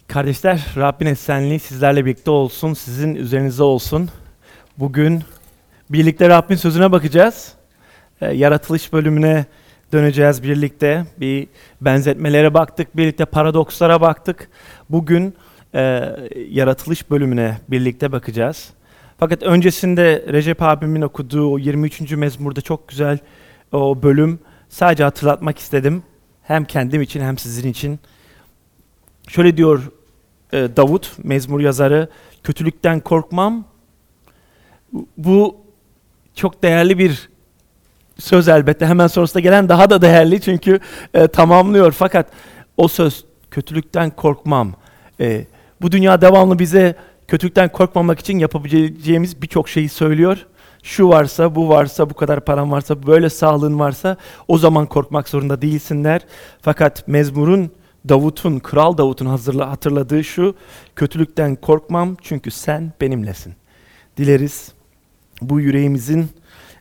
Kardeşler, Rabbin esenliği sizlerle birlikte olsun, sizin üzerinize olsun. Bugün birlikte Rabbin sözüne bakacağız. Yaratılış bölümüne döneceğiz birlikte. Bir benzetmelere baktık, birlikte paradokslara baktık. Bugün yaratılış bölümüne birlikte bakacağız. Fakat öncesinde Recep abimin okuduğu o 23. mezmurda çok güzel o bölüm sadece hatırlatmak istedim. Hem kendim için hem sizin için. Şöyle diyor Davut, mezmur yazarı, kötülükten korkmam. Bu çok değerli bir söz elbette. Hemen sonrasında gelen daha da değerli çünkü tamamlıyor. Fakat o söz, kötülükten korkmam. Bu dünya devamlı bize kötülükten korkmamak için yapabileceğimiz birçok şeyi söylüyor. Şu varsa, bu varsa, bu kadar param varsa, böyle sağlığın varsa o zaman korkmak zorunda değilsinler. Fakat mezmurun Kral Davut'un hatırladığı şu, kötülükten korkmam çünkü sen benimlesin. Dileriz bu yüreğimizin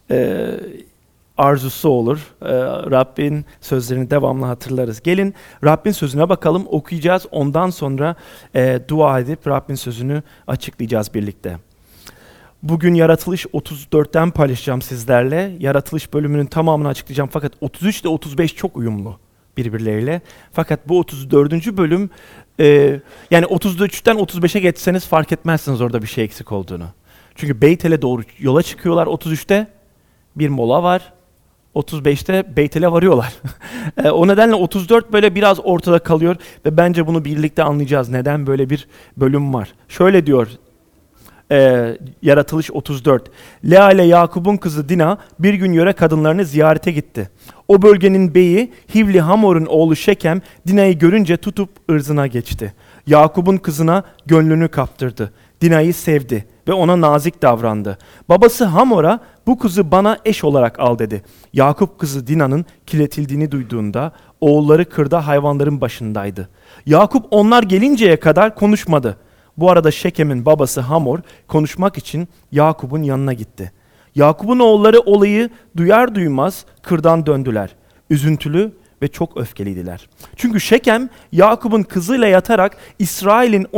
arzusu olur. Rabbin sözlerini devamlı hatırlarız. Gelin Rabbin sözüne bakalım, okuyacağız. Ondan sonra dua edip Rabbin sözünü açıklayacağız birlikte. Bugün Yaratılış 34'ten paylaşacağım sizlerle. Yaratılış bölümünün tamamını açıklayacağım fakat 33 ile 35 çok uyumlu birbirleriyle. Fakat bu 34. bölüm yani 33'ten 35'e geçseniz fark etmezsiniz orada bir şey eksik olduğunu. Çünkü Beytel'e doğru yola çıkıyorlar 33'te. Bir mola var. 35'te Beytel'e varıyorlar. O nedenle 34 böyle biraz ortada kalıyor ve bence bunu birlikte anlayacağız. Neden böyle bir bölüm var? Şöyle diyor Yaratılış 34. Lea ile Yakup'un kızı Dina bir gün yöre kadınlarını ziyarete gitti. O bölgenin beyi Hivli Hamor'un oğlu Şekem Dina'yı görünce tutup ırzına geçti. Yakup'un kızına gönlünü kaptırdı. Dina'yı sevdi ve ona nazik davrandı. Babası Hamor'a bu kızı bana eş olarak al dedi. Yakup kızı Dina'nın kirletildiğini duyduğunda oğulları kırda hayvanların başındaydı. Yakup onlar gelinceye kadar konuşmadı. Bu arada Şekem'in babası Hamor konuşmak için Yakup'un yanına gitti. Yakup'un oğulları olayı duyar duymaz kırdan döndüler. Üzüntülü ve çok öfkeliydiler. Çünkü Şekem Yakup'un kızıyla yatarak İsrail'in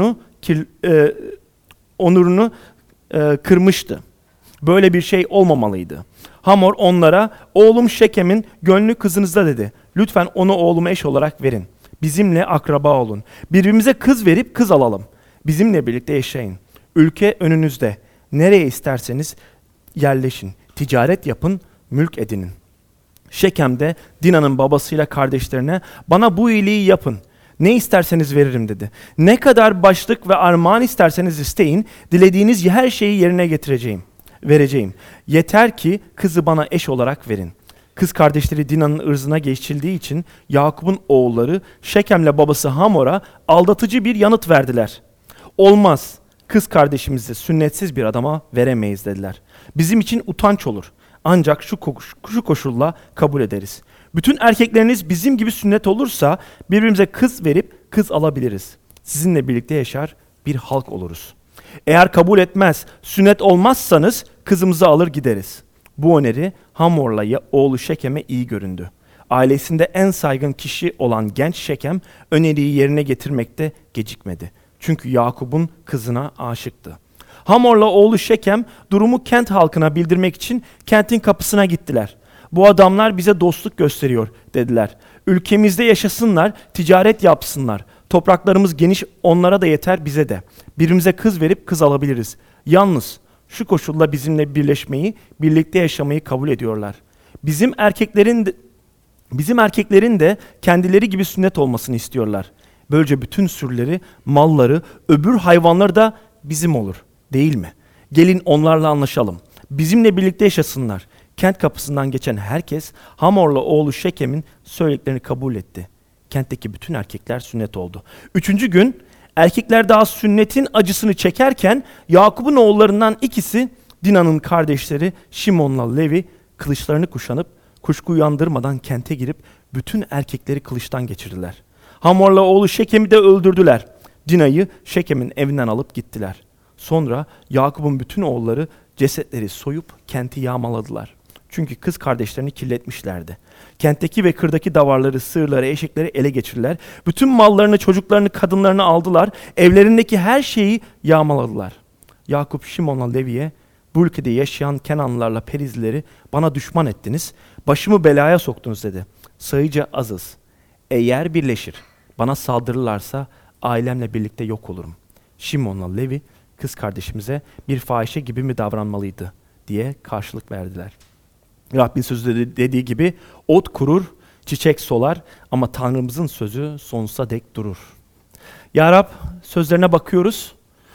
onurunu kırmıştı. Böyle bir şey olmamalıydı. Hamor onlara oğlum Şekem'in gönlü kızınızda dedi. Lütfen onu oğluma eş olarak verin. Bizimle akraba olun. Birbirimize kız verip kız alalım. Bizimle birlikte yaşayın. Ülke önünüzde. Nereye isterseniz yerleşin. Ticaret yapın, mülk edinin. Şekem de Dina'nın babasıyla kardeşlerine bana bu iyiliği yapın. Ne isterseniz veririm dedi. Ne kadar başlık ve armağan isterseniz isteyin. Dilediğiniz her şeyi yerine vereceğim. Yeter ki kızı bana eş olarak verin. Kız kardeşleri Dina'nın ırzına geçildiği için Yakup'un oğulları Şekem'le babası Hamor'a aldatıcı bir yanıt verdiler. Olmaz, kız kardeşimizi sünnetsiz bir adama veremeyiz dediler. Bizim için utanç olur. Ancak şu koşulla kabul ederiz. Bütün erkekleriniz bizim gibi sünnet olursa birbirimize kız verip kız alabiliriz. Sizinle birlikte yaşar bir halk oluruz. Eğer kabul etmez, sünnet olmazsanız kızımızı alır gideriz. Bu öneri Hamor'la oğlu Şekem'e iyi göründü. Ailesinde en saygın kişi olan genç Şekem öneriyi yerine getirmekte gecikmedi. Çünkü Yakup'un kızına aşıktı. Hamor'la oğlu Şekem durumu kent halkına bildirmek için kentin kapısına gittiler. Bu adamlar bize dostluk gösteriyor dediler. Ülkemizde yaşasınlar, ticaret yapsınlar. Topraklarımız geniş, onlara da yeter, bize de. Birbirimize kız verip kız alabiliriz. Yalnız şu koşulla bizimle birleşmeyi, birlikte yaşamayı kabul ediyorlar. Bizim erkeklerin de kendileri gibi sünnet olmasını istiyorlar. Böylece bütün sürüleri, malları, öbür hayvanları da bizim olur. Değil mi? Gelin onlarla anlaşalım. Bizimle birlikte yaşasınlar. Kent kapısından geçen herkes Hamor'la oğlu Şekem'in söylediklerini kabul etti. Kentteki bütün erkekler sünnet oldu. 3. gün erkekler daha sünnetin acısını çekerken Yakup'un oğullarından ikisi Dina'nın kardeşleri Şimon'la Levi kılıçlarını kuşanıp kuşku uyandırmadan kente girip bütün erkekleri kılıçtan geçirdiler. Hamor'la oğlu Şekem'i de öldürdüler. Dina'yı Şekem'in evinden alıp gittiler. Sonra Yakup'un bütün oğulları cesetleri soyup kenti yağmaladılar. Çünkü kız kardeşlerini kirletmişlerdi. Kentteki ve kırdaki davarları, sığırları, eşekleri ele geçirdiler. Bütün mallarını, çocuklarını, kadınlarını aldılar. Evlerindeki her şeyi yağmaladılar. Yakup Şimon'la Levi'ye, bu ülkede yaşayan Kenanlılarla Perizlileri bana düşman ettiniz. Başımı belaya soktunuz dedi. Sayıca azız. Eğer birleşir, bana saldırırlarsa ailemle birlikte yok olurum. Şimon'la Levi kız kardeşimize bir fahişe gibi mi davranmalıydı diye karşılık verdiler. Rabbin sözü dediği gibi ot kurur, çiçek solar ama Tanrımızın sözü sonsuza dek durur. Ya Rab, sözlerine bakıyoruz.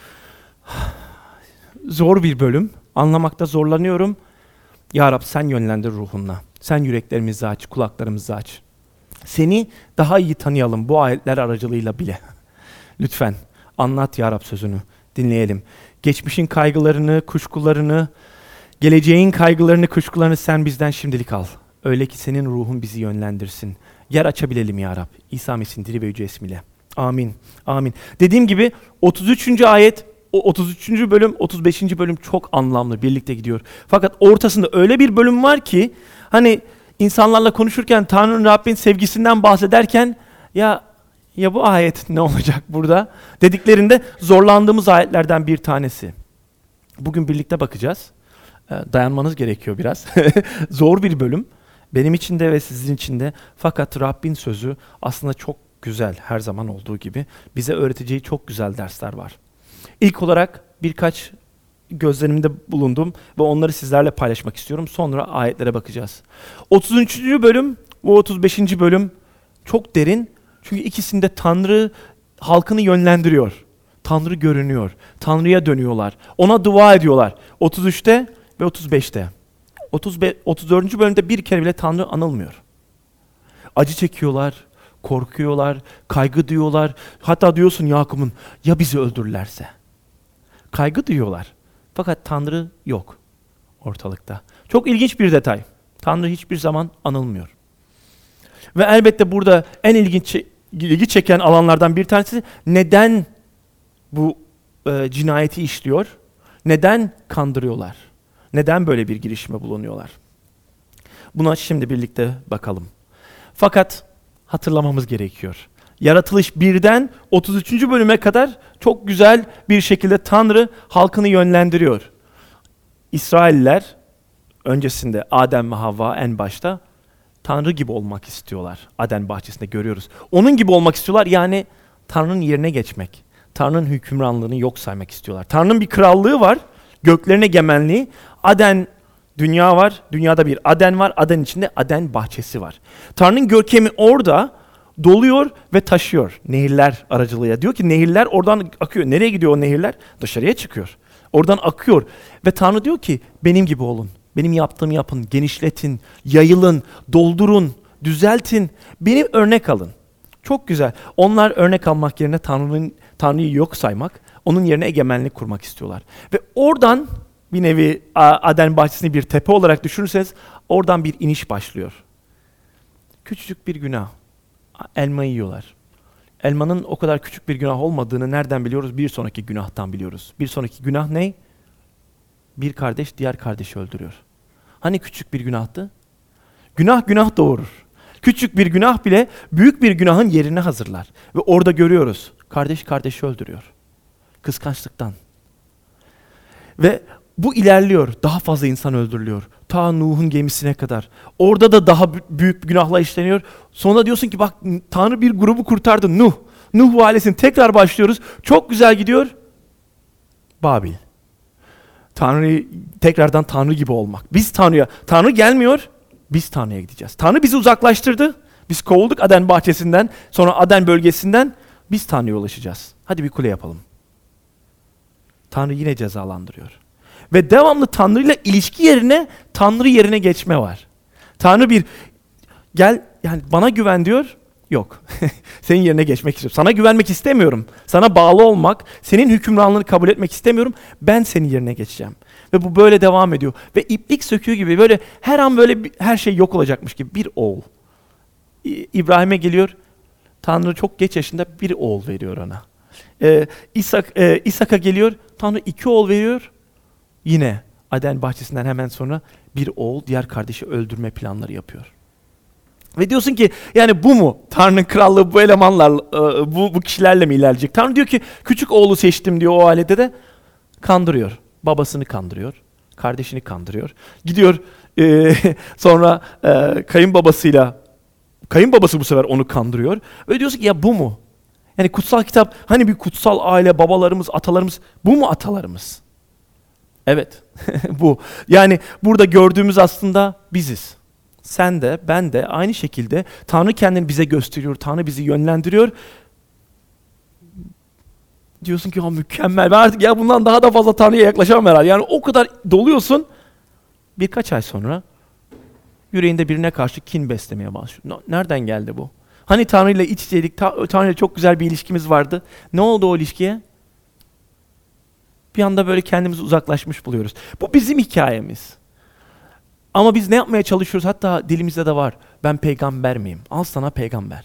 Zor bir bölüm. Anlamakta zorlanıyorum. Ya Rab, sen yönlendir ruhunla. Sen yüreklerimizi aç, kulaklarımızı aç. Seni daha iyi tanıyalım bu ayetler aracılığıyla bile. Lütfen anlat ya Rab sözünü. Dinleyelim. Geçmişin kaygılarını, kuşkularını, geleceğin kaygılarını, kuşkularını sen bizden şimdilik al. Öyle ki senin ruhun bizi yönlendirsin. Yer açabilelim ya Rab. İsa Mesih'in diri ve yüce ismiyle. Amin. Amin. Dediğim gibi 33. ayet, 33. bölüm, 35. bölüm çok anlamlı. Birlikte gidiyor. Fakat ortasında öyle bir bölüm var ki hani insanlarla konuşurken Tanrı'nın, Rabbin sevgisinden bahsederken ya bu ayet ne olacak burada dediklerinde zorlandığımız ayetlerden bir tanesi. Bugün birlikte bakacağız. Dayanmanız gerekiyor biraz. Zor bir bölüm. Benim için de ve sizin için de. Fakat Rabbin sözü aslında çok güzel, her zaman olduğu gibi. Bize öğreteceği çok güzel dersler var. İlk olarak birkaç gözlerimde bulundum ve onları sizlerle paylaşmak istiyorum. Sonra ayetlere bakacağız. 33. bölüm ve 35. bölüm çok derin. Çünkü ikisinde Tanrı halkını yönlendiriyor. Tanrı görünüyor. Tanrı'ya dönüyorlar. Ona dua ediyorlar. 33'te ve 35'te. 34. bölümde bir kere bile Tanrı anılmıyor. Acı çekiyorlar, korkuyorlar, kaygı duyuyorlar. Hatta diyorsun Yakup'un, ya bizi öldürürlerse? Kaygı duyuyorlar. Fakat Tanrı yok ortalıkta. Çok ilginç bir detay. Tanrı hiçbir zaman anılmıyor. Ve elbette burada en ilgi çeken alanlardan bir tanesi neden bu cinayeti işliyor? Neden kandırıyorlar? Neden böyle bir girişime bulunuyorlar? Buna şimdi birlikte bakalım. Fakat hatırlamamız gerekiyor. Yaratılış 1'den 33. bölüme kadar çok güzel bir şekilde Tanrı halkını yönlendiriyor. İsrailler öncesinde Adem ve Havva en başta Tanrı gibi olmak istiyorlar. Aden bahçesinde görüyoruz. Onun gibi olmak istiyorlar, yani Tanrı'nın yerine geçmek. Tanrı'nın hükümranlığını yok saymak istiyorlar. Tanrı'nın bir krallığı var, göklerine egemenliği. Aden dünya var, dünyada bir Aden var, Aden içinde Aden bahçesi var. Tanrı'nın görkemi orada doluyor ve taşıyor nehirler aracılığıyla. Diyor ki nehirler oradan akıyor. Nereye gidiyor o nehirler? Dışarıya çıkıyor. Oradan akıyor ve Tanrı diyor ki benim gibi olun. Benim yaptığımı yapın, genişletin, yayılın, doldurun, düzeltin. Benim örnek alın. Çok güzel. Onlar örnek almak yerine Tanrı'yı yok saymak, onun yerine egemenlik kurmak istiyorlar. Ve oradan bir nevi Aden bahçesini bir tepe olarak düşünürseniz oradan bir iniş başlıyor. Küçücük bir günah. Elma yiyorlar. Elmanın o kadar küçük bir günah olmadığını nereden biliyoruz? Bir sonraki günahtan biliyoruz. Bir sonraki günah ne? Bir kardeş diğer kardeşi öldürüyor. Hani küçük bir günahtı? Günah doğurur. Küçük bir günah bile büyük bir günahın yerini hazırlar. Ve orada görüyoruz. Kardeş kardeşi öldürüyor. Kıskançlıktan. Ve bu ilerliyor. Daha fazla insan öldürülüyor. Ta Nuh'un gemisine kadar. Orada da daha büyük bir günahla işleniyor. Sonra diyorsun ki bak Tanrı bir grubu kurtardı. Nuh ailesini tekrar başlıyoruz. Çok güzel gidiyor. Babil. Tekrardan Tanrı gibi olmak. Biz Tanrı gelmiyor, biz Tanrı'ya gideceğiz. Tanrı bizi uzaklaştırdı. Biz kovulduk Aden bahçesinden, sonra Aden bölgesinden. Biz Tanrı'ya ulaşacağız. Hadi bir kule yapalım. Tanrı yine cezalandırıyor. Ve devamlı Tanrı ile ilişki yerine Tanrı yerine geçme var. Tanrı gel yani bana güven diyor. Yok. Senin yerine geçmek istiyorum. Sana güvenmek istemiyorum. Sana bağlı olmak, senin hükümranlığını kabul etmek istemiyorum. Ben senin yerine geçeceğim. Ve bu böyle devam ediyor. Ve iplik söküğü gibi böyle her an böyle her şey yok olacakmış gibi bir oğul. İbrahim'e geliyor. Tanrı çok geç yaşında bir oğul veriyor ona. İshak'a geliyor. Tanrı 2 oğul veriyor. Yine Aden bahçesinden hemen sonra bir oğul diğer kardeşi öldürme planları yapıyor. Ve diyorsun ki yani bu mu? Tanrı'nın krallığı bu elemanlar, bu kişilerle mi ilerleyecek? Tanrı diyor ki küçük oğlu seçtim diyor o ailede de. Kandırıyor. Babasını kandırıyor. Kardeşini kandırıyor. Gidiyor sonra kayınbabası bu sefer onu kandırıyor. Ve diyorsun ki ya bu mu? Yani kutsal kitap hani bir kutsal aile, babalarımız, atalarımız, bu mu atalarımız? Evet, bu. Yani burada gördüğümüz aslında biziz. Sen de, ben de aynı şekilde Tanrı kendini bize gösteriyor, Tanrı bizi yönlendiriyor. Diyorsun ki ya mükemmel, ben artık ya bundan daha da fazla Tanrı'ya yaklaşamam herhalde. Yani o kadar doluyorsun, birkaç ay sonra yüreğinde birine karşı kin beslemeye başlıyor. Nereden geldi bu? Hani Tanrı ile iç içeydik, Tanrı ile çok güzel bir ilişkimiz vardı. Ne oldu o ilişkiye? Bir anda böyle kendimizi uzaklaşmış buluyoruz. Bu bizim hikayemiz. Ama biz ne yapmaya çalışıyoruz? Hatta dilimizde de var. Ben peygamber miyim? Al sana peygamber.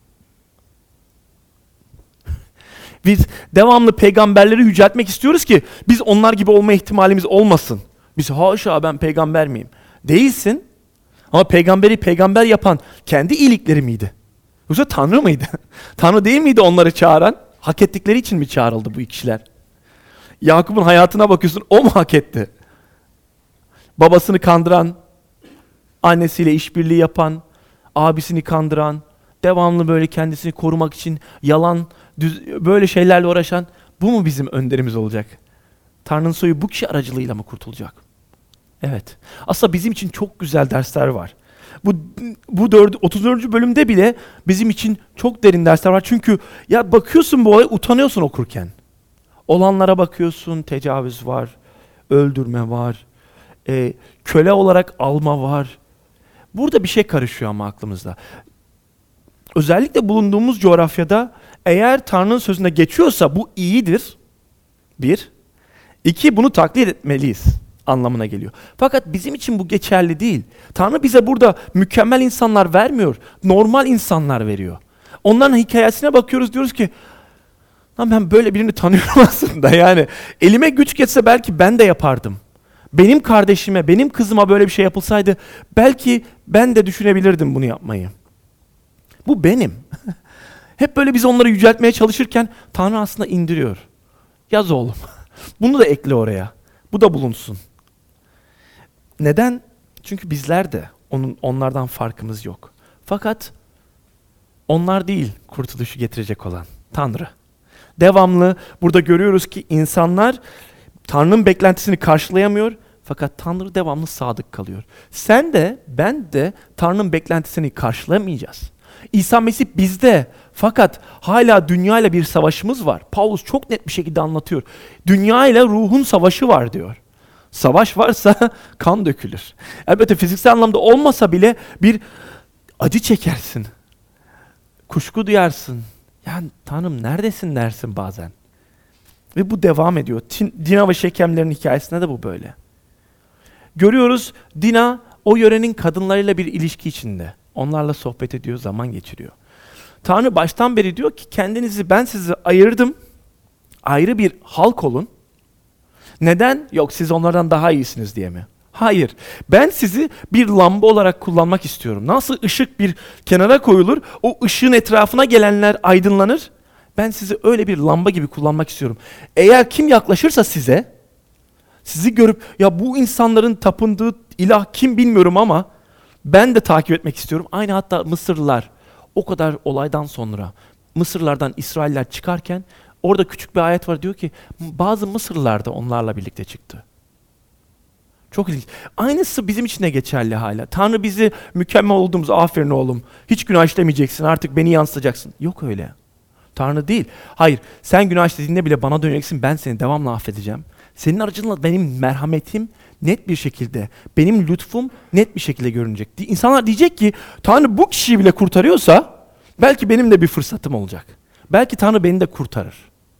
Biz devamlı peygamberleri yüceltmek istiyoruz ki biz onlar gibi olma ihtimalimiz olmasın. Biz haşa ben peygamber miyim? Değilsin. Ama peygamberi peygamber yapan kendi iyilikleri miydi? Yoksa Tanrı mıydı? Tanrı değil miydi onları çağıran? Hak ettikleri için mi çağrıldı bu kişiler? Yakup'un hayatına bakıyorsun, o mu hak etti? Babasını kandıran, annesiyle işbirliği yapan, abisini kandıran, devamlı böyle kendisini korumak için yalan, böyle şeylerle uğraşan, bu mu bizim önderimiz olacak? Tanrı'nın soyu bu kişi aracılığıyla mı kurtulacak? Evet. Aslında bizim için çok güzel dersler var. Bu 34. bölümde bile bizim için çok derin dersler var. Çünkü ya bakıyorsun bu olaya, utanıyorsun okurken. Olanlara bakıyorsun, tecavüz var, öldürme var, köle olarak alma var. Burada bir şey karışıyor ama aklımızda. Özellikle bulunduğumuz coğrafyada eğer Tanrı'nın sözüne geçiyorsa bu iyidir. Bir. İki, bunu taklit etmeliyiz anlamına geliyor. Fakat bizim için bu geçerli değil. Tanrı bize burada mükemmel insanlar vermiyor. Normal insanlar veriyor. Onların hikayesine bakıyoruz, diyoruz ki lan ben böyle birini tanıyorum aslında. Yani elime güç geçse belki ben de yapardım. Benim kardeşime, benim kızıma böyle bir şey yapılsaydı belki ben de düşünebilirdim bunu yapmayı. Bu benim. Hep böyle biz onları yüceltmeye çalışırken Tanrı aslında indiriyor. Yaz oğlum. Bunu da ekle oraya. Bu da bulunsun. Neden? Çünkü bizler de onlardan farkımız yok. Fakat onlar değil kurtuluşu getirecek olan Tanrı. Devamlı burada görüyoruz ki insanlar Tanrı'nın beklentisini karşılayamıyor. Fakat Tanrı devamlı sadık kalıyor. Sen de ben de Tanrı'nın beklentisini karşılamayacağız. İsa Mesih bizde. Fakat hala dünya ile bir savaşımız var. Paulus çok net bir şekilde anlatıyor. Dünya ile ruhun savaşı var diyor. Savaş varsa kan dökülür. Elbette fiziksel anlamda olmasa bile bir acı çekersin. Kuşku duyarsın. Yani Tanrım neredesin dersin bazen. Ve bu devam ediyor. Dina ve Şekemlerin hikayesinde de bu böyle. Görüyoruz Dina o yörenin kadınlarıyla bir ilişki içinde. Onlarla sohbet ediyor, zaman geçiriyor. Tanrı baştan beri diyor ki ben sizi ayırdım. Ayrı bir halk olun. Neden? Yok siz onlardan daha iyisiniz diye mi? Hayır. Ben sizi bir lamba olarak kullanmak istiyorum. Nasıl ışık bir kenara koyulur, o ışığın etrafına gelenler aydınlanır. Ben sizi öyle bir lamba gibi kullanmak istiyorum. Eğer kim yaklaşırsa sizi görüp ya bu insanların tapındığı ilah kim bilmiyorum ama ben de takip etmek istiyorum. Aynı hatta Mısırlılar o kadar olaydan sonra Mısırlardan İsrailler çıkarken orada küçük bir ayet var, diyor ki bazı Mısırlılar da onlarla birlikte çıktı. Çok ilginç. Aynısı bizim için de geçerli hala. Tanrı bizi mükemmel olduğumuz, aferin oğlum, hiç günah işlemeyeceksin, artık beni yansıtacaksın. Yok öyle. Tanrı değil. Hayır, sen günah işlediğinde bile bana döneceksin, ben seni devamlı affedeceğim. Senin aracılığında benim merhametim net bir şekilde, benim lütfum net bir şekilde görünecek. İnsanlar diyecek ki, Tanrı bu kişiyi bile kurtarıyorsa, belki benim de bir fırsatım olacak. Belki Tanrı beni de kurtarır.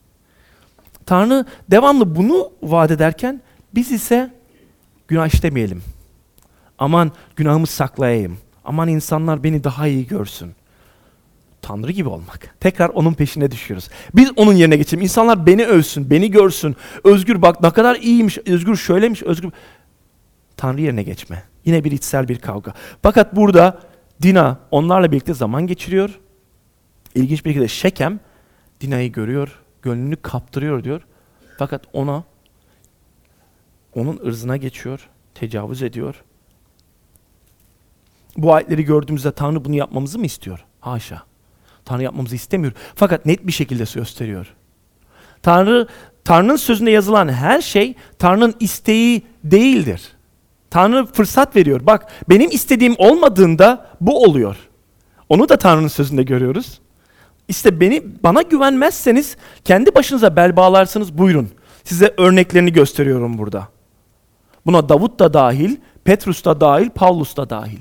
Tanrı devamlı bunu vaat ederken, biz ise günah işlemeyelim. Aman günahımı saklayayım. Aman insanlar beni daha iyi görsün. Tanrı gibi olmak. Tekrar onun peşine düşüyoruz. Biz onun yerine geçelim. İnsanlar beni övsün, beni görsün. Özgür bak ne kadar iyiymiş, Özgür şöylemiş, Özgür. Tanrı yerine geçme. Yine bir içsel bir kavga. Fakat burada Dina onlarla birlikte zaman geçiriyor. İlginç bir şekilde Şekem Dina'yı görüyor, gönlünü kaptırıyor diyor. Fakat onun ırzına geçiyor, tecavüz ediyor. Bu ayetleri gördüğümüzde Tanrı bunu yapmamızı mı istiyor? Haşa. Tanrı yapmamızı istemiyor. Fakat net bir şekilde gösteriyor. Tanrı'nın sözünde yazılan her şey Tanrı'nın isteği değildir. Tanrı fırsat veriyor. Bak, benim istediğim olmadığında bu oluyor. Onu da Tanrı'nın sözünde görüyoruz. İşte bana güvenmezseniz kendi başınıza bel bağlarsınız, buyurun. Size örneklerini gösteriyorum burada. Buna Davut da dahil, Petrus da dahil, Paulus da dahil.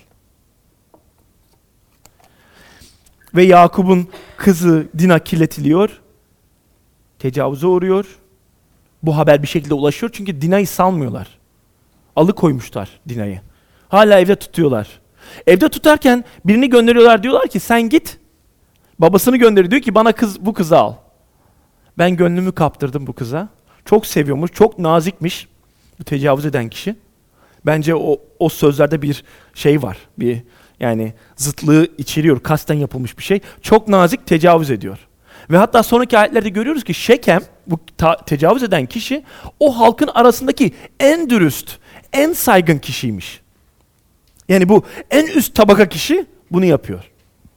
Ve Yakup'un kızı Dina kirletiliyor. Tecavüze uğruyor. Bu haber bir şekilde ulaşıyor çünkü Dina'yı salmıyorlar. Alıkoymuşlar Dina'yı. Hala evde tutuyorlar. Evde tutarken birini gönderiyorlar, diyorlar ki sen git. Babasını gönderiyor, diyor ki bana bu kızı al. Ben gönlümü kaptırdım bu kıza. Çok seviyormuş, çok nazikmiş bu tecavüz eden kişi. Bence o sözlerde bir şey var. Yani zıtlığı içeriyor, kasten yapılmış bir şey. Çok nazik tecavüz ediyor. Ve hatta sonraki ayetlerde görüyoruz ki Şekem, bu tecavüz eden kişi, o halkın arasındaki en dürüst, en saygın kişiymiş. Yani bu en üst tabaka kişi bunu yapıyor.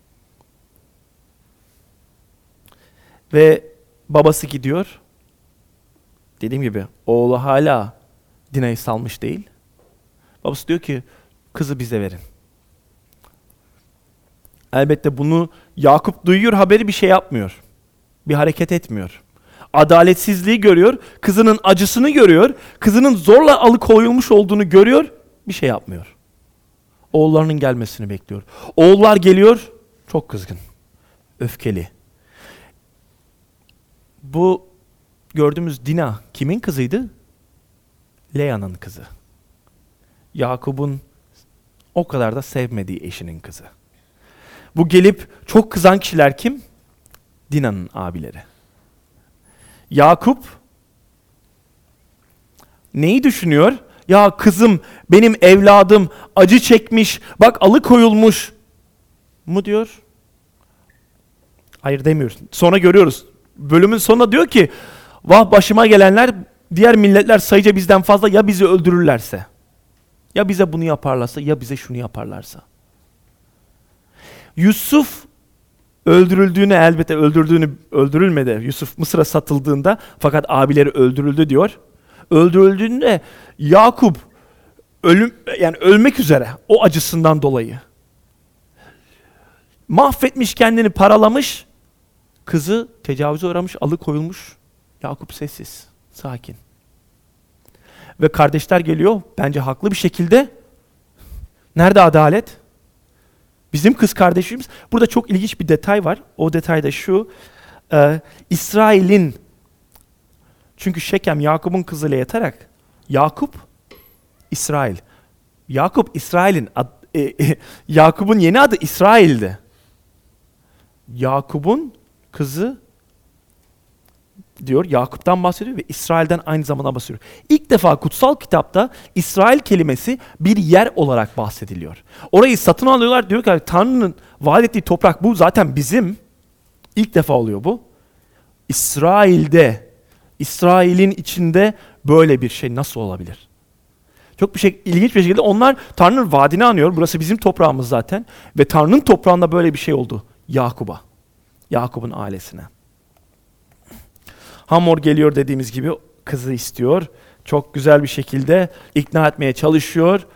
Ve babası gidiyor. Dediğim gibi oğlu hala Dina'yı salmış değil. Babası diyor ki kızı bize verin. Elbette bunu Yakup duyuyor, haberi bir şey yapmıyor. Bir hareket etmiyor. Adaletsizliği görüyor, kızının acısını görüyor, kızının zorla alıkoyulmuş olduğunu görüyor, bir şey yapmıyor. Oğullarının gelmesini bekliyor. Oğullar geliyor, çok kızgın, öfkeli. Bu gördüğümüz Dina kimin kızıydı? Lea'nın kızı. Yakup'un o kadar da sevmediği eşinin kızı. Bu gelip çok kızan kişiler kim? Dina'nın abileri. Yakup neyi düşünüyor? Ya kızım, benim evladım acı çekmiş, bak alıkoyulmuş mu diyor? Hayır demiyor. Sonra görüyoruz. Bölümün sonunda diyor ki, vah başıma gelenler, diğer milletler sayıca bizden fazla, ya bizi öldürürlerse, ya bize bunu yaparlarsa, ya bize şunu yaparlarsa. Yusuf öldürüldüğünü, elbette öldürülmedi. Yusuf Mısır'a satıldığında, fakat abileri öldürüldü diyor. Öldürüldüğünde Yakup ölmek üzere o acısından dolayı. Mahvetmiş kendini, paralamış. Kızı tecavüze uğramış, alıkoyulmuş. Yakup sessiz, sakin. Ve kardeşler geliyor, bence haklı bir şekilde. Nerede adalet? Bizim kız kardeşimiz. Burada çok ilginç bir detay var. O detay da şu. İsrail'in, çünkü Şekem Yakup'un kızıyla yatarak, Yakup İsrail. Yakup İsrail'in Yakup'un yeni adı İsrail'di. Yakup'un kızı diyor, Yakup'tan bahsediyor ve İsrail'den aynı zamanda bahsediyor. İlk defa kutsal kitapta İsrail kelimesi bir yer olarak bahsediliyor. Orayı satın alıyorlar, diyor ki Tanrı'nın vaat ettiği toprak bu, zaten bizim. İlk defa oluyor bu. İsrail'in içinde böyle bir şey nasıl olabilir? Çok ilginç bir şekilde onlar Tanrı'nın vaadini anıyor. Burası bizim toprağımız zaten. Ve Tanrı'nın toprağında böyle bir şey oldu Yakup'a. Yakup'un ailesine. Hamor geliyor, dediğimiz gibi kızı istiyor. Çok güzel bir şekilde ikna etmeye çalışıyor.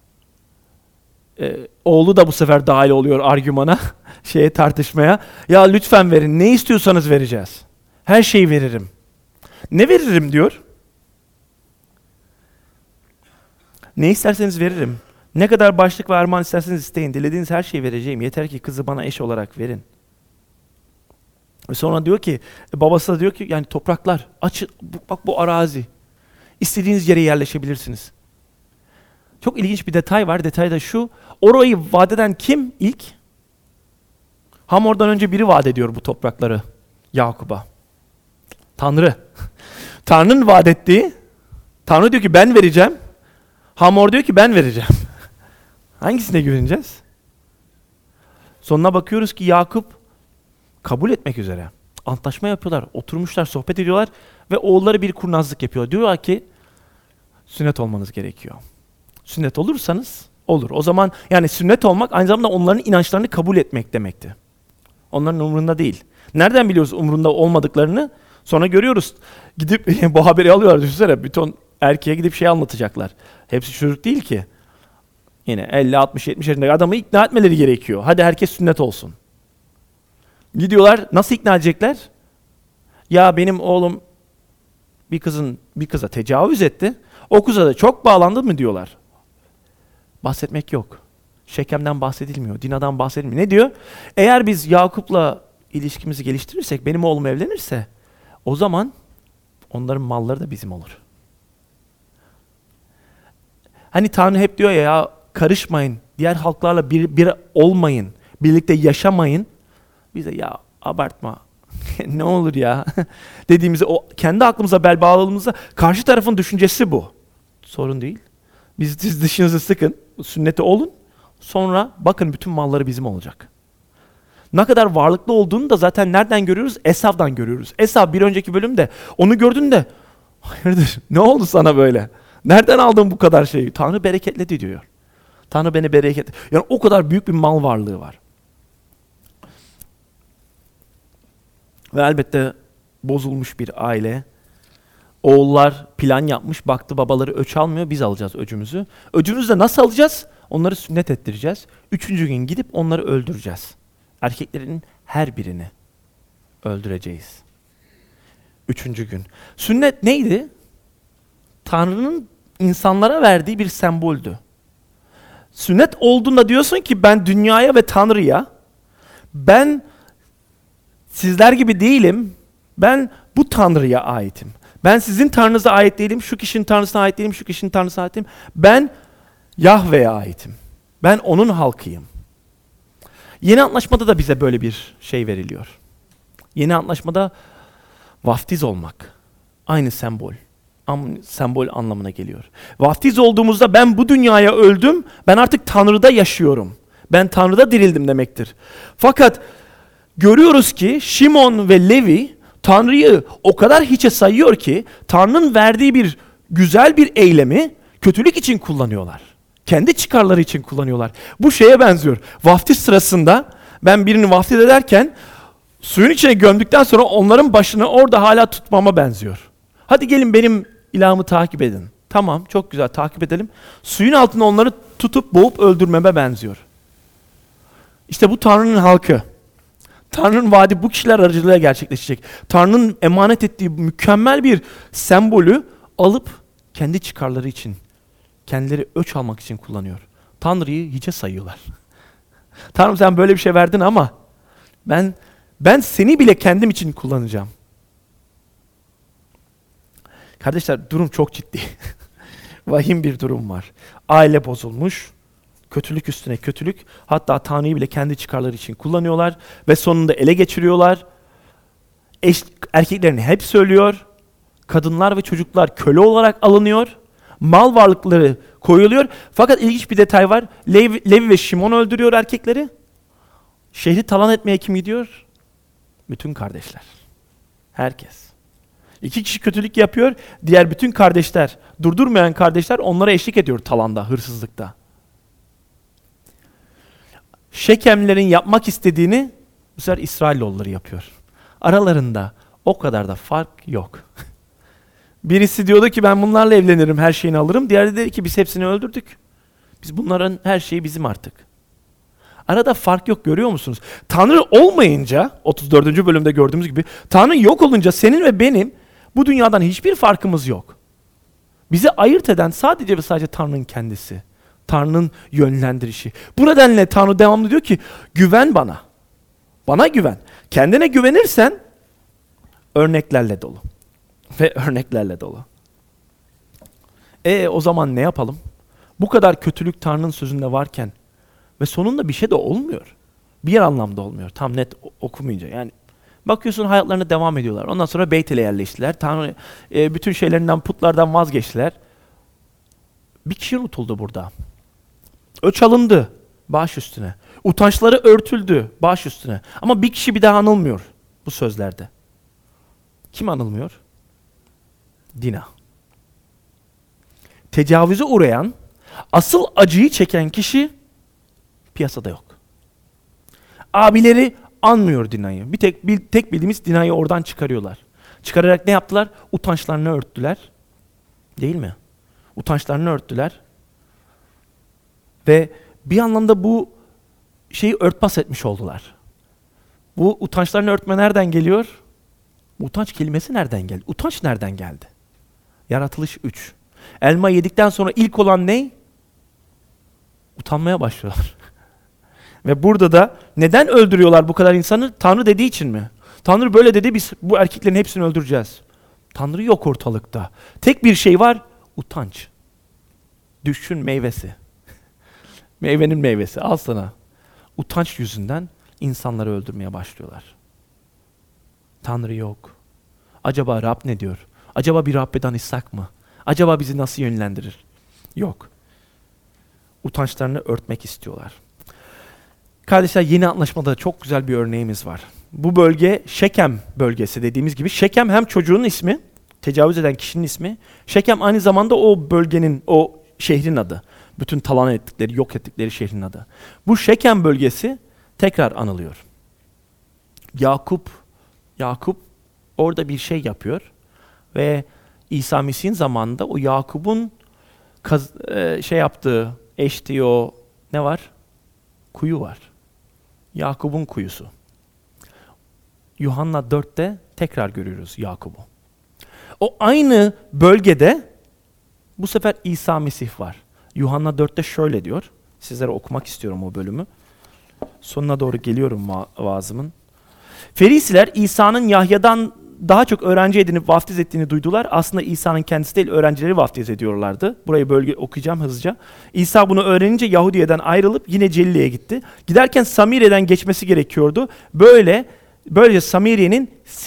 Oğlu da bu sefer dahil oluyor argümana, tartışmaya. Ya lütfen verin, ne istiyorsanız vereceğiz. Her şeyi veririm. Ne veririm diyor. Ne isterseniz veririm. Ne kadar başlık ve armağan isterseniz isteyin. Dilediğiniz her şeyi vereceğim. Yeter ki kızı bana eş olarak verin. Ve sonra diyor ki, babası da diyor ki, yani topraklar, bak bu arazi. İstediğiniz yere yerleşebilirsiniz. Çok ilginç bir detay var. Detay da şu, orayı vaat eden kim ilk? Hamor'dan önce biri vaat ediyor bu toprakları Yakup'a. Tanrı. Tanrı'nın vaat ettiği, Tanrı diyor ki ben vereceğim. Hamor diyor ki ben vereceğim. Hangisine güveneceğiz? Sonuna bakıyoruz ki Yakup kabul etmek üzere. Antlaşma yapıyorlar, oturmuşlar, sohbet ediyorlar ve oğulları bir kurnazlık yapıyor. Diyorlar ki sünnet olmanız gerekiyor. Sünnet olursanız olur. O zaman yani sünnet olmak aynı zamanda onların inançlarını kabul etmek demekti. Onların umurunda değil. Nereden biliyoruz umurunda olmadıklarını? Sonra görüyoruz. Gidip bu haberi alıyorlar, düşünsene. Bir ton erkeğe gidip şey anlatacaklar. Hepsi çocuk değil ki. Yine 50, 60, 70 yaşındaki adamı ikna etmeleri gerekiyor. Hadi herkes sünnet olsun. Gidiyorlar, nasıl ikna edecekler? Ya benim oğlum bir kıza tecavüz etti. O kıza da çok bağlandı mı diyorlar. Bahsetmek yok. Şekem'den bahsedilmiyor, Dina'dan bahsedilmiyor. Ne diyor? Eğer biz Yakup'la ilişkimizi geliştirirsek, benim oğlum evlenirse, o zaman onların malları da bizim olur. Hani Tanrı hep diyor ya karışmayın, diğer halklarla bir olmayın, birlikte yaşamayın. Biz de ya abartma, ne olur ya dediğimizde o kendi aklımıza bel bağladığımızda karşı tarafın düşüncesi bu. Sorun değil. Siz dışınızı sıkın, sünneti olun, sonra bakın bütün malları bizim olacak. Ne kadar varlıklı olduğunu da zaten nereden görüyoruz? Esav'dan görüyoruz. Esav bir önceki bölümde onu gördün de hayırdır ne oldu sana böyle? Nereden aldın bu kadar şeyi? Tanrı bereketledi diyor. Tanrı beni bereketledi. Yani o kadar büyük bir mal varlığı var. Ve elbette bozulmuş bir aile. Oğullar plan yapmış, baktı babaları öç almıyor, biz alacağız öcümüzü. Öcümüzü de nasıl alacağız? Onları sünnet ettireceğiz. 3. gün gidip onları öldüreceğiz. Erkeklerin her birini öldüreceğiz. 3. gün. Sünnet neydi? Tanrı'nın insanlara verdiği bir semboldü. Sünnet olduğunda diyorsun ki ben dünyaya ve Tanrı'ya, ben sizler gibi değilim, ben bu Tanrı'ya aitim. Ben sizin Tanrınıza ait değilim, şu kişinin Tanrısına ait değilim, şu kişinin Tanrısına ait değilim. Ben Yahve'ye aitim. Ben onun halkıyım. Yeni Antlaşmada da bize böyle bir şey veriliyor. Yeni Antlaşmada vaftiz olmak. Aynı sembol. Sembol anlamına geliyor. Vaftiz olduğumuzda ben bu dünyaya öldüm, ben artık Tanrı'da yaşıyorum. Ben Tanrı'da dirildim demektir. Fakat görüyoruz ki Şimon ve Levi Tanrı'yı o kadar hiçe sayıyor ki Tanrı'nın verdiği bir güzel bir eylemi kötülük için kullanıyorlar. Kendi çıkarları için kullanıyorlar. Bu şeye benziyor. Vaftiz sırasında ben birini vaftiz ederken suyun içine gömdükten sonra onların başını orada hala tutmama benziyor. Hadi gelin benim ilahımı takip edin. Tamam, çok güzel, takip edelim. Suyun altında onları tutup boğup öldürmeme benziyor. İşte bu Tanrı'nın halkı. Tanrı'nın vaadi bu kişiler aracılığıyla gerçekleşecek. Tanrı'nın emanet ettiği mükemmel bir sembolü alıp kendi çıkarları için, kendileri öç almak için kullanıyor. Tanrı'yı hiçe sayıyorlar. Tanrım sen böyle bir şey verdin ama ben seni bile kendim için kullanacağım. Kardeşler durum çok ciddi. Vahim bir durum var. Aile bozulmuş. Kötülük üstüne kötülük. Hatta Tanrı'yı bile kendi çıkarları için kullanıyorlar. Ve sonunda ele geçiriyorlar. Erkeklerini hep söylüyor. Kadınlar ve çocuklar köle olarak alınıyor. Mal varlıkları koyuluyor. Fakat ilginç bir detay var. Levi ve Şimon öldürüyor erkekleri. Şehri talan etmeye kim gidiyor? Bütün kardeşler. Herkes. 2 kişi kötülük yapıyor. Diğer bütün kardeşler, durdurmayan kardeşler onlara eşlik ediyor talanda, hırsızlıkta. Şekemlerin yapmak istediğini bu sefer İsrailoğulları yapıyor. Aralarında o kadar da fark yok. Birisi diyordu ki ben bunlarla evlenirim, her şeyini alırım. Diğeri dedi ki biz hepsini öldürdük. Biz bunların her şeyi bizim artık. Arada fark yok, görüyor musunuz? Tanrı olmayınca, 34. bölümde gördüğümüz gibi, Tanrı yok olunca senin ve benim bu dünyadan hiçbir farkımız yok. Bizi ayırt eden sadece ve sadece Tanrı'nın kendisi. Tanrı'nın yönlendirişi. Bu nedenle Tanrı devamlı diyor ki güven bana. Bana güven. Kendine güvenirsen örneklerle dolu. Ve örneklerle dolu. O zaman ne yapalım? Bu kadar kötülük Tanrı'nın sözünde varken ve sonunda bir şey de olmuyor. Bir anlamda olmuyor. Tam net okumayınca. Yani bakıyorsun hayatlarına devam ediyorlar. Ondan sonra Beytel'e yerleştiler. Tanrı bütün şeylerinden, putlardan vazgeçtiler. Bir kişi unutuldu burada. Öç alındı, baş üstüne. Utançları örtüldü, baş üstüne. Ama bir kişi bir daha anılmıyor bu sözlerde. Kim anılmıyor? Dina. Tecavüze uğrayan, asıl acıyı çeken kişi piyasada yok. Abileri anmıyor Dina'yı. Bir tek bildiğimiz Dina'yı oradan çıkarıyorlar. Çıkararak ne yaptılar? Utançlarını örttüler. Değil mi? Utançlarını örttüler. Ve bir anlamda bu şeyi örtbas etmiş oldular. Bu utançlarını örtme nereden geliyor? Utanç kelimesi nereden geldi? Utanç nereden geldi? Yaratılış 3. Elma yedikten sonra ilk olan ne? Utanmaya başlıyorlar. Ve burada da neden öldürüyorlar bu kadar insanı? Tanrı dediği için mi? Tanrı böyle dedi, biz bu erkeklerin hepsini öldüreceğiz. Tanrı yok ortalıkta. Tek bir şey var, utanç. Düşün meyvesi. Meyvenin meyvesi, al sana. Utanç yüzünden insanları öldürmeye başlıyorlar. Tanrı yok. Acaba Rab ne diyor? Acaba bir Rabbe danışsak mı? Acaba bizi nasıl yönlendirir? Yok. Utançlarını örtmek istiyorlar. Kardeşler, yeni antlaşmada çok güzel bir örneğimiz var. Bu bölge Şekem bölgesi dediğimiz gibi. Şekem hem çocuğun ismi, tecavüz eden kişinin ismi. Şekem aynı zamanda o bölgenin, o şehrin adı. Bütün talan ettikleri, yok ettikleri şehrin adı. Bu Şekem bölgesi tekrar anılıyor. Yakup orada bir şey yapıyor ve İsa Mesih'in zamanında o Yakup'un eştiği o ne var? Kuyu var. Yakup'un kuyusu. Yuhanna 4'te tekrar görüyoruz Yakup'u. O aynı bölgede bu sefer İsa Mesih var. Yuhanna 4'te şöyle diyor. Sizlere okumak istiyorum o bölümü. Sonuna doğru geliyorum vaazımın. Ferisiler İsa'nın Yahya'dan daha çok öğrenci edinip vaftiz ettiğini duydular. Aslında İsa'nın kendisi değil, öğrencileri vaftiz ediyorlardı. Burayı bölge okuyacağım hızlıca. İsa bunu öğrenince Yahudiye'den ayrılıp yine Celile'ye gitti. Giderken Samiriye'den geçmesi gerekiyordu. Böylece Samiriye'nin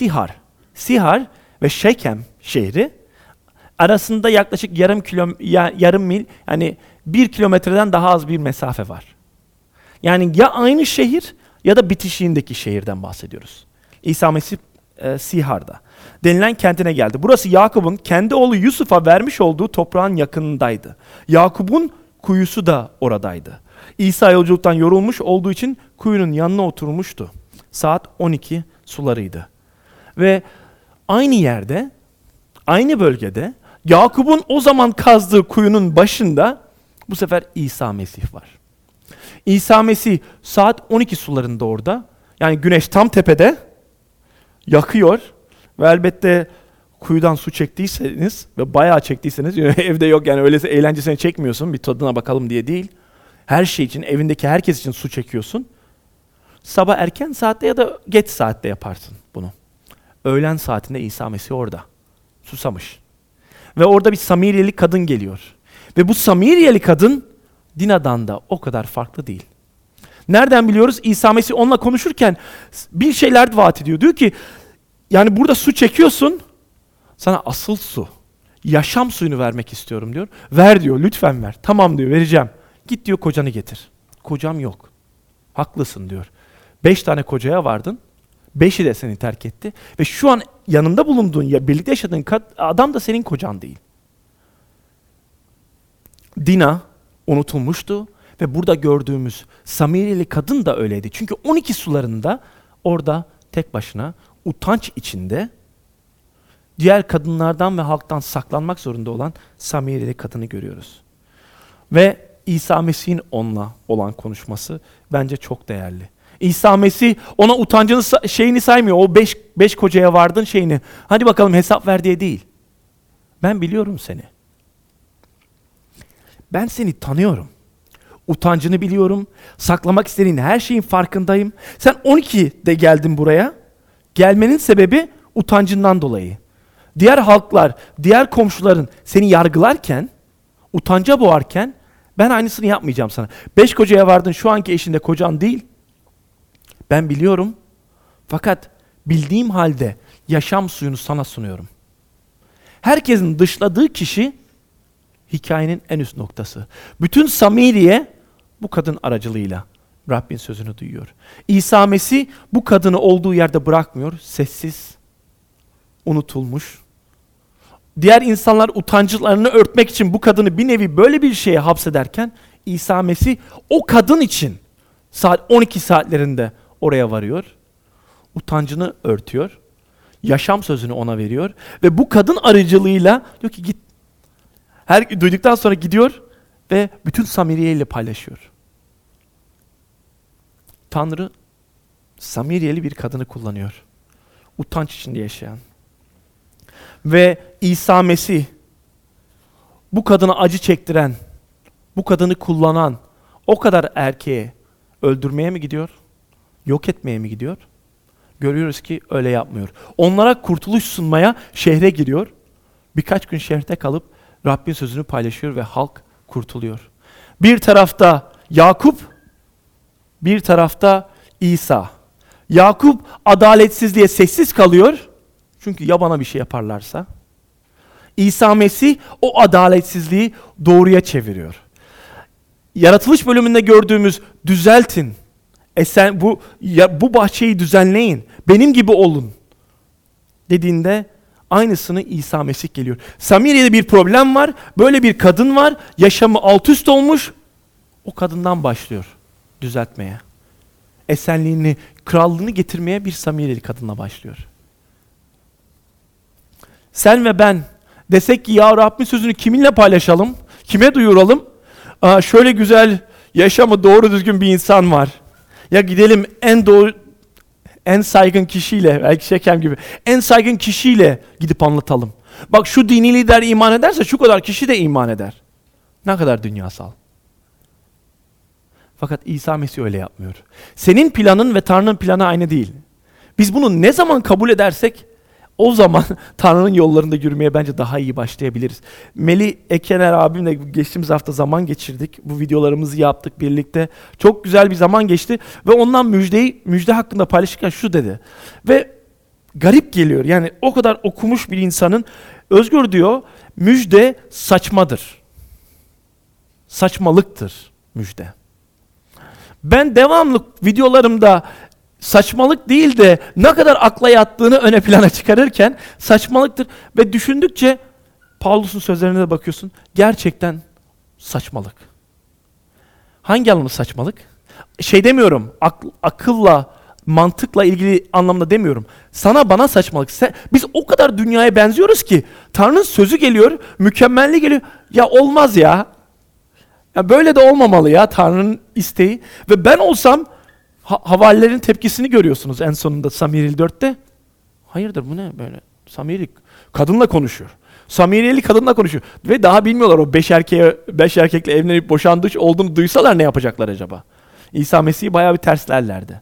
Sihar ve Şekem şehri arasında yaklaşık yarım mil, yani 1 kilometreden daha az bir mesafe var. Yani ya aynı şehir ya da bitişiğindeki şehirden bahsediyoruz. İsa Mesih Sihar'da denilen kentine geldi. Burası Yakup'un kendi oğlu Yusuf'a vermiş olduğu toprağın yakınındaydı. Yakup'un kuyusu da oradaydı. İsa yolculuktan yorulmuş olduğu için kuyunun yanına oturmuştu. Saat 12 sularıydı. Ve aynı yerde, aynı bölgede Yakup'un o zaman kazdığı kuyunun başında bu sefer İsa Mesih var. İsa Mesih saat 12 sularında orada. Yani güneş tam tepede yakıyor ve elbette kuyudan su çektiyseniz ve bayağı çektiyseniz, evde yok yani öylese eğlencesine çekmiyorsun, bir tadına bakalım diye değil. Her şey için, evindeki herkes için su çekiyorsun. Sabah erken saatte ya da geç saatte yaparsın bunu. Öğlen saatinde İsa Mesih orada. Susamış. Ve orada bir Samiriyeli kadın geliyor. Ve bu Samiriyeli kadın Dina'dan da o kadar farklı değil. Nereden biliyoruz? İsa Mesih onunla konuşurken bir şeyler vaat ediyor. Diyor ki, yani burada su çekiyorsun, sana asıl su, yaşam suyunu vermek istiyorum diyor. Ver diyor, lütfen ver. Tamam diyor, vereceğim. Git diyor, kocanı getir. Kocam yok. Haklısın diyor. 5 tane kocaya vardın. 5'i de seni terk etti. Ve şu an yanında bulunduğun, ya birlikte yaşadığın adam da senin kocan değil. Dina unutulmuştu ve burada gördüğümüz Samiriyeli kadın da öyleydi. Çünkü 12 sularında orada tek başına utanç içinde diğer kadınlardan ve halktan saklanmak zorunda olan Samiriyeli kadını görüyoruz. Ve İsa Mesih'in onunla olan konuşması bence çok değerli. İsa Mesih ona utancını şeyini saymıyor. O 5 kocaya vardın şeyini. Hadi bakalım hesap ver diye değil. Ben biliyorum seni. Ben seni tanıyorum. Utancını biliyorum. Saklamak istediğin her şeyin farkındayım. Sen 12'de geldin buraya. Gelmenin sebebi utancından dolayı. Diğer halklar, diğer komşuların seni yargılarken, utanca boğarken ben aynısını yapmayacağım sana. 5 kocaya vardın, şu anki eşinde kocan değil. Ben biliyorum. Fakat bildiğim halde yaşam suyunu sana sunuyorum. Herkesin dışladığı kişi hikayenin en üst noktası. Bütün Samiriye bu kadın aracılığıyla Rabbin sözünü duyuyor. İsa Mesih bu kadını olduğu yerde bırakmıyor. Sessiz, unutulmuş. Diğer insanlar utanclarını örtmek için bu kadını bir nevi böyle bir şeye hapsederken İsa Mesih o kadın için saat 12 saatlerinde oraya varıyor. Utancını örtüyor. Yaşam sözünü ona veriyor ve bu kadın aracılığıyla diyor ki git. Duyduktan sonra gidiyor ve bütün Samiriye ile paylaşıyor. Tanrı Samiriyeli bir kadını kullanıyor. Utanç içinde yaşayan. Ve İsa Mesih bu kadına acı çektiren, bu kadını kullanan o kadar erkeğe öldürmeye mi gidiyor? Yok etmeye mi gidiyor? Görüyoruz ki öyle yapmıyor. Onlara kurtuluş sunmaya şehre giriyor. Birkaç gün şehirde kalıp Rabbin sözünü paylaşıyor ve halk kurtuluyor. Bir tarafta Yakup, bir tarafta İsa. Yakup adaletsizliğe sessiz kalıyor. Çünkü ya bana bir şey yaparlarsa. İsa Mesih o adaletsizliği doğruya çeviriyor. Yaratılış bölümünde gördüğümüz düzeltin. Bu bahçeyi düzenleyin. Benim gibi olun. Dediğinde aynısını İsa Mesih geliyor. Samiriye'de bir problem var. Böyle bir kadın var. Yaşamı alt üst olmuş. O kadından başlıyor düzeltmeye. Esenliğini, krallığını getirmeye bir Samiriyeli kadınla başlıyor. Sen ve ben desek ki ya Rabbin sözünü kiminle paylaşalım? Kime duyuralım? Şöyle güzel, yaşamı doğru düzgün bir insan var. Ya gidelim en saygın kişiyle, belki Şekem gibi, en saygın kişiyle gidip anlatalım. Bak şu dini lider iman ederse şu kadar kişi de iman eder. Ne kadar dünyasal. Fakat İsa Mesih öyle yapmıyor. Senin planın ve Tanrı'nın planı aynı değil. Biz bunu ne zaman kabul edersek o zaman Tanrı'nın yollarında yürümeye bence daha iyi başlayabiliriz. Melih Ekener abimle geçtiğimiz hafta zaman geçirdik. Bu videolarımızı yaptık birlikte. Çok güzel bir zaman geçti ve ondan müjde hakkında paylaşırken şu dedi. Ve garip geliyor. Yani o kadar okumuş bir insanın Özgür diyor, müjde saçmadır. Saçmalıktır müjde. Ben devamlı videolarımda saçmalık değil de ne kadar akla yattığını öne plana çıkarırken saçmalıktır ve düşündükçe Paulus'un sözlerine de bakıyorsun. Gerçekten saçmalık. Hangi anlamda saçmalık? Demiyorum, akılla, mantıkla ilgili anlamda demiyorum. Sana bana saçmalık. Biz o kadar dünyaya benziyoruz ki Tanrı'nın sözü geliyor, mükemmelliği geliyor. Ya olmaz ya. Ya böyle de olmamalı ya Tanrı'nın isteği. Ve ben olsam havarilerin tepkisini görüyorsunuz en sonunda Samiriyeli 4'te. Hayırdır bu ne böyle? Samiriyeli kadınla konuşuyor. Samiriyeli kadınla konuşuyor. Ve daha bilmiyorlar o 5 erkekle evlenip boşandığı olduğunu duysalar ne yapacaklar acaba? İsa Mesih'i bayağı bir terslerlerdi.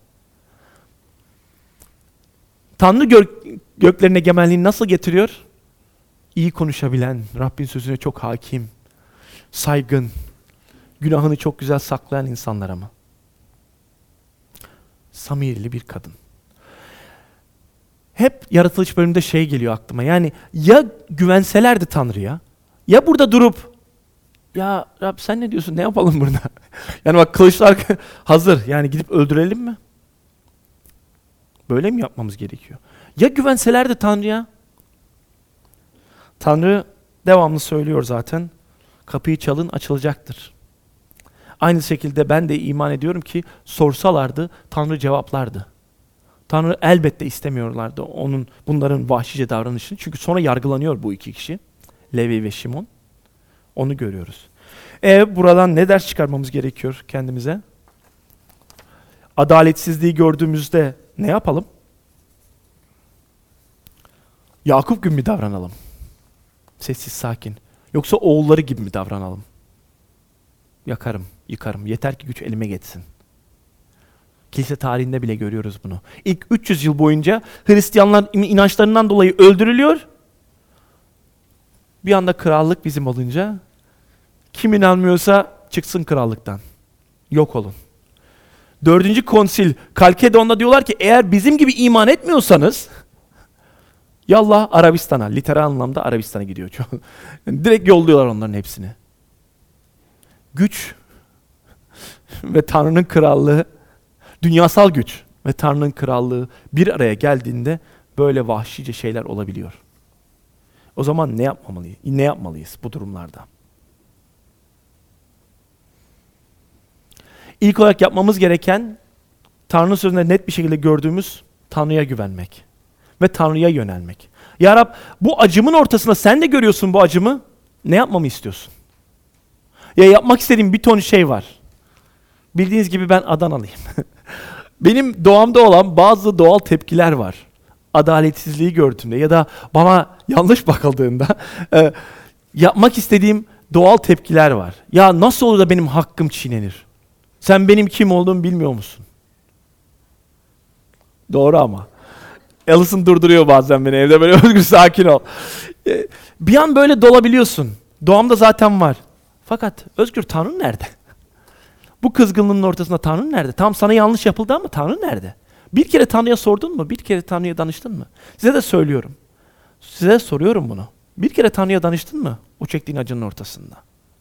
Tanrı göklerine egemenliğini nasıl getiriyor? İyi konuşabilen, Rabbin sözüne çok hakim, saygın, günahını çok güzel saklayan insanlara mı? Samiriyeli bir kadın. Hep yaratılış bölümünde geliyor aklıma. Yani ya güvenselerdi Tanrı'ya, ya burada durup ya Rab sen ne diyorsun, ne yapalım burada? Yani bak kılıçlar hazır, yani gidip öldürelim mi? Böyle mi yapmamız gerekiyor? Ya güvenselerdi Tanrı'ya? Tanrı devamlı söylüyor zaten. Kapıyı çalın açılacaktır. Aynı şekilde ben de iman ediyorum ki sorsalardı Tanrı cevaplardı. Tanrı elbette istemiyorlardı bunların vahşice davranışını. Çünkü sonra yargılanıyor bu iki kişi. Levi ve Şimon. Onu görüyoruz. Buradan ne ders çıkarmamız gerekiyor kendimize? Adaletsizliği gördüğümüzde ne yapalım? Yakup gibi mi davranalım? Sessiz, sakin. Yoksa oğulları gibi mi davranalım? Yakarım, yıkarım. Yeter ki güç elime geçsin. Kilise tarihinde bile görüyoruz bunu. İlk 300 yıl boyunca Hristiyanlar inançlarından dolayı öldürülüyor. Bir anda krallık bizim olunca kim inanmıyorsa çıksın krallıktan. Yok olun. 4. konsil Kalkedon'da diyorlar ki eğer bizim gibi iman etmiyorsanız Yallah Arabistan'a, literal anlamda Arabistan'a gidiyor. Yani direkt yolluyorlar onların hepsini. Güç ve Tanrı'nın krallığı, dünyasal güç ve Tanrı'nın krallığı bir araya geldiğinde böyle vahşice şeyler olabiliyor. O zaman ne yapmalıyız bu durumlarda? İlk olarak yapmamız gereken, Tanrı'nın sözünde net bir şekilde gördüğümüz Tanrı'ya güvenmek ve Tanrı'ya yönelmek. Ya Rab, bu acımın ortasında sen de görüyorsun bu acımı. Ne yapmamı istiyorsun? Ya yapmak istediğim bir ton şey var. Bildiğiniz gibi ben Adanalıyım. Benim doğamda olan bazı doğal tepkiler var. Adaletsizliği gördüğümde ya da bana yanlış bakıldığında yapmak istediğim doğal tepkiler var. Ya nasıl olur da benim hakkım çiğnenir? Sen benim kim olduğumu bilmiyor musun? Doğru ama. Alison durduruyor bazen beni evde, böyle Özgür sakin ol. Bir an böyle dolabiliyorsun. Doğamda zaten var. Fakat Özgür, Tanrı nerede? Bu kızgınlığın ortasında Tanrı nerede? Tam sana yanlış yapıldı ama Tanrı nerede? Bir kere Tanrı'ya sordun mu? Bir kere Tanrı'ya danıştın mı? Size de söylüyorum. Size soruyorum bunu. Bir kere Tanrı'ya danıştın mı? O çektiğin acının ortasında.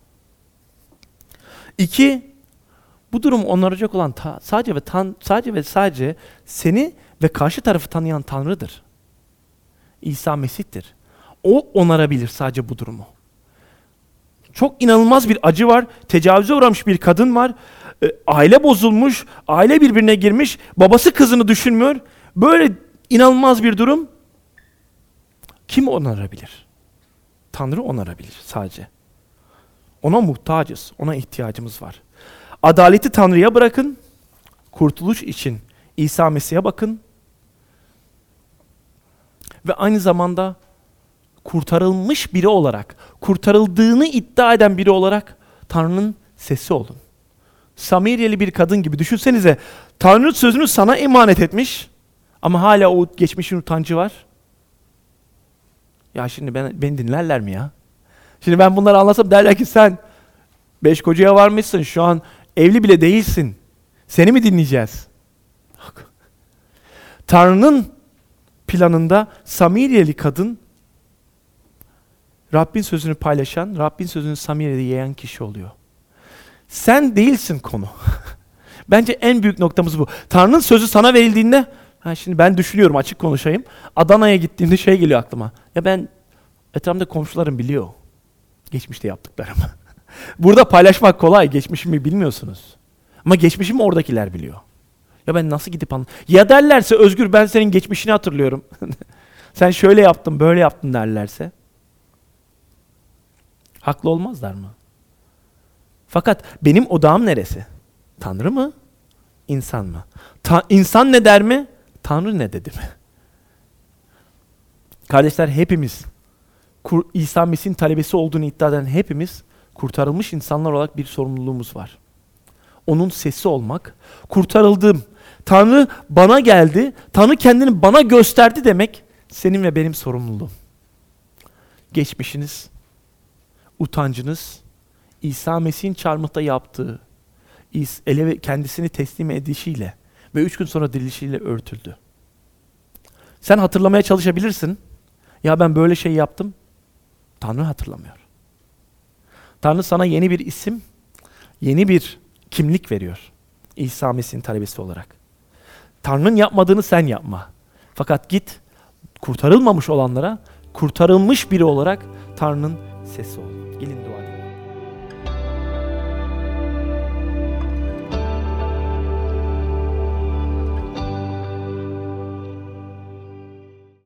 2, bu durumu onaracak olan sadece seni ve karşı tarafı tanıyan Tanrı'dır. İsa Mesih'tir. O onarabilir sadece bu durumu. Çok inanılmaz bir acı var. Tecavüze uğramış bir kadın var. Aile bozulmuş, aile birbirine girmiş. Babası kızını düşünmüyor. Böyle inanılmaz bir durum. Kim onarabilir? Tanrı onarabilir sadece. Ona muhtacız, ona ihtiyacımız var. Adaleti Tanrı'ya bırakın. Kurtuluş için İsa Mesih'e bakın. Ve aynı zamanda kurtarılmış biri olarak, kurtarıldığını iddia eden biri olarak Tanrı'nın sesi olun. Samiryeli bir kadın gibi düşünsenize, Tanrı sözünü sana emanet etmiş ama hala o geçmişin utancı var. Ya şimdi beni dinlerler mi ya? Şimdi ben bunları anlatsam derler ki sen 5 kocaya varmışsın, şu an evli bile değilsin. Seni mi dinleyeceğiz? Tanrı'nın planında Samiryeli kadın, Rabbin sözünü paylaşan, Rabbin sözünü Samirya'da yayan kişi oluyor. Sen değilsin konu. Bence en büyük noktamız bu. Tanrı'nın sözü sana verildiğinde, şimdi ben düşünüyorum, açık konuşayım. Adana'ya gittiğimde şey geliyor aklıma. Ya ben, etrafımda komşularım biliyor. Geçmişte yaptıklarımı. Burada paylaşmak kolay, geçmişimi bilmiyorsunuz. Ama geçmişimi oradakiler biliyor. Ya ben nasıl gidip ya derlerse Özgür, ben senin geçmişini hatırlıyorum. Sen şöyle yaptın, böyle yaptın derlerse. Haklı olmazlar mı? Fakat benim odağım neresi? Tanrı mı? İnsan mı? İnsan ne der mi? Tanrı ne dedi mi? Kardeşler, hepimiz İsa Mesih'in talebesi olduğunu iddia eden hepimiz kurtarılmış insanlar olarak bir sorumluluğumuz var. Onun sesi olmak, kurtarıldım. Tanrı bana geldi, Tanrı kendini bana gösterdi demek senin ve benim sorumluluğum. Geçmişiniz, utancınız, İsa Mesih'in çarmıhta yaptığı, kendisini teslim edişiyle ve 3 gün sonra dirilişiyle örtüldü. Sen hatırlamaya çalışabilirsin. Ya ben böyle şey yaptım. Tanrı hatırlamıyor. Tanrı sana yeni bir isim, yeni bir kimlik veriyor. İsa Mesih'in talebesi olarak. Tanrı'nın yapmadığını sen yapma. Fakat git kurtarılmamış olanlara kurtarılmış biri olarak Tanrı'nın sesi ol. Gelin dua.